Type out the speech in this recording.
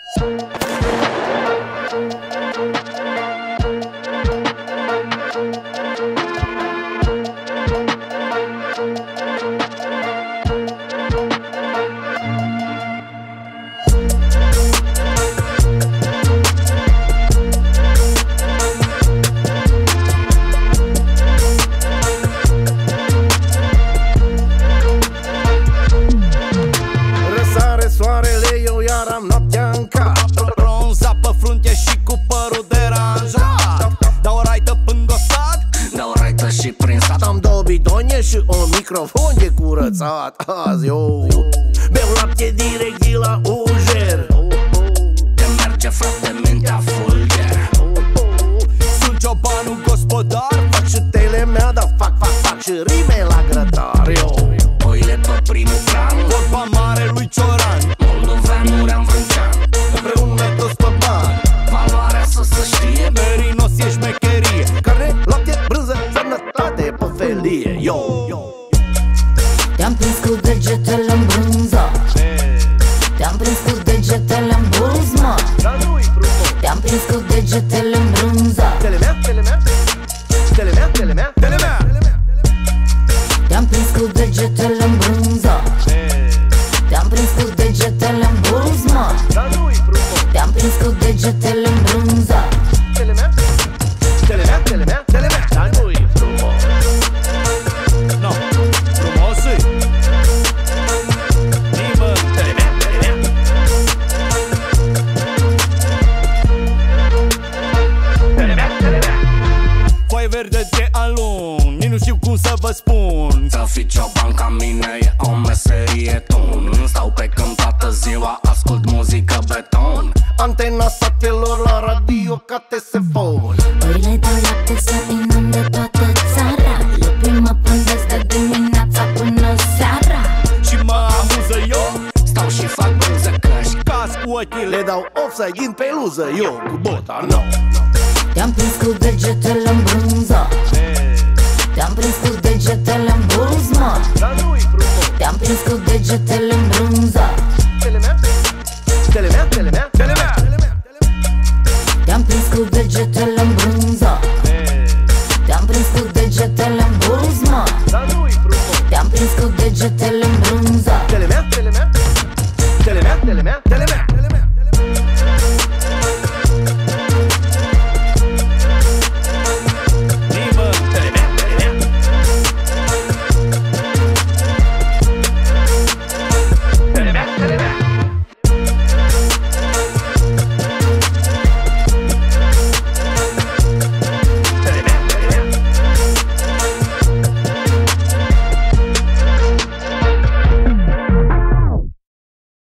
Soarele, eu iar am noaptea în cap. Bronza pe frunte și cu părul deranjat. Dau o raită până stat, dau raită și prin sat. Am două bidone și un microfon de curățat. Azi eu beau lapte direct de la Ujer. Te merge frate mintea fulger. Sunt ciobanul gospodar. Fac și tele mea, dar fac și rime la grătar. Eu Oile pe primul plan, vorba mare lui Cioran. moldovean Murean Vâncean. împreună toți pe bani. Valoarea să știe, Merinos e șmecherie. Carne, lapte, brânză, sănătate pe felie. Yo, te-am prins cu degetele în brânză. Te-am prins cu degetele în bulz, mă. dar nu-i frumos. Te-am prins cu degetele în brânză. Tele mea, tele mea, tele mea, tele mea, tele mea. Te-am prins cu degetele în brânză. Te-am prins cu degetele în bulz, mă. Dar nu-i frumos. Te-am prins cu degetele în brânză. Tele mea, tele mea, tele mea, tele mea. Dar nu-i frumos. No, frumos-i. Nimă. Tele mea, tele mea. Tele mea, tele mea. Foaie verde de alun, nici nu știu cum să vă spun. să fii cioban ca mine e o meserie tun. Stau pe câmp toată ziua, ascult muzică beton. Antena satelor la radio ca TSFon. Păi le dau lapte să inunde toată țara. Lupii mă pândesc de dimineața până seara. Și mă amuză eu, Stau și fac brânză căști. caz cu ochii. Le dau offside din peluză, eu cu bota, no. Te-am prins cu degetele în brânză. Te-am prins cu degetele în bulz, mă. Dar nu-i frumos. Te-am prins cu degetele în brânză. Tele mea, tele mea, tele mea, tele mea. Te-am prins cu degetele în